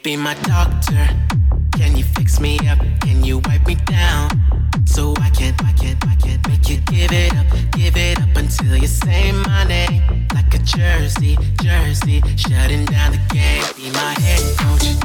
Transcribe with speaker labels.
Speaker 1: be my doctor? Can you fix me up? Can you wipe me down? So I can't make you give it up until you say my name. Like a jersey, shutting down the game. Be my head coach,